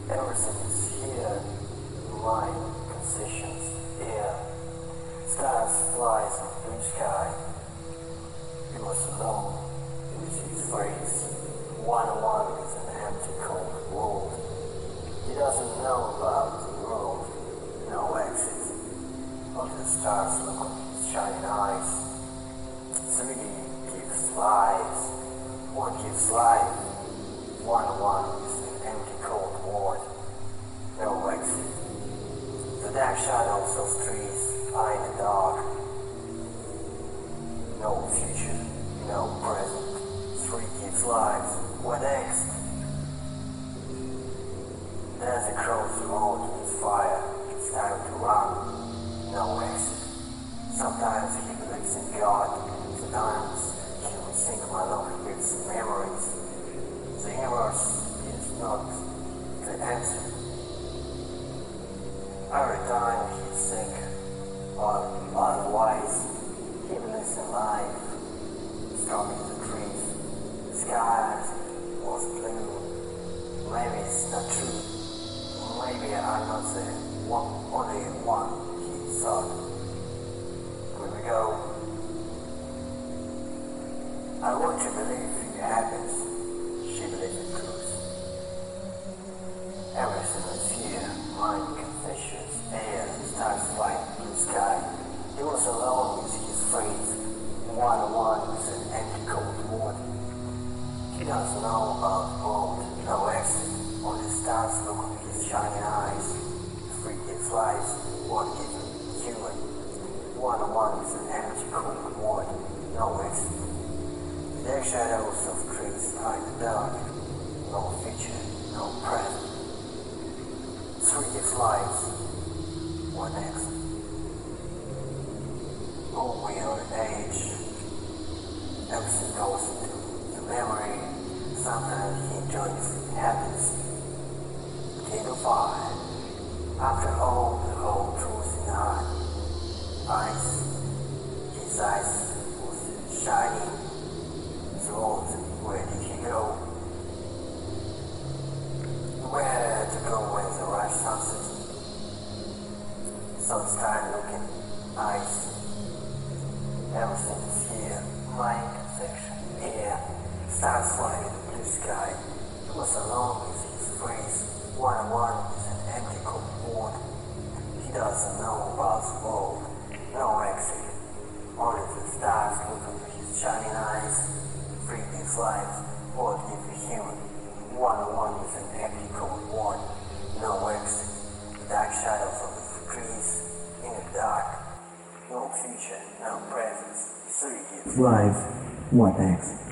Everything is here, mind, concessions, air, stars, flies, and blue sky. He was alone, it was his phrase, one-on-one with an empty, cold world. He doesn't know about the world, no exit. All the stars look on his shining eyes. 3D gives lives, one gives life, one-on-one with an empty, cold world, no exit. The dark shadows of trees are in the dark. No future, no present. 3 gives life, what next? There's a crossroad with fire, it's time to run, no exit. Sometimes he believes in God, sometimes he will sink my love with memories. The universe is not the answer. Every time he's sick, or otherwise, he believes in life. Storm in the trees, the sky was blue. Maybe it's not true. Maybe I'm not the only one he thought. Here we go. I want to believe in happiness. She believes in truth. Everything is here, mind, concessions, air, stars, light, blue sky. He was alone with his friends, one-on-one with an empty, cold world. He doesn't know about the world, no exit. Only stars look on his shining eyes. Free gives life, what gives him human? One-on-one with an empty, cold world, no exit. The dark shadows of trees are in the dark. No future, no present. 3 gives life, what next? Oh, we are an age. Everything goes into the memory. Sometimes he enjoys happiness. Potato pie. After all, the whole truth in eyes. His eyes was shining. The world, where did he go? Where to go when the rush sunset? Sun's tired looking, eyes. Everything is here, mind, conception, air, stars flying in the blue sky. He was alone with his phrase, one-on-one with an empty, cold world. He doesn't know about the world, no exit. Only the stars look into his shining eyes. Free his life, what gives a human? One-on-one with an empty, cold world, no exit. Dark shadows of the trees, in the dark. No future, no presence. 3 gives life, what next?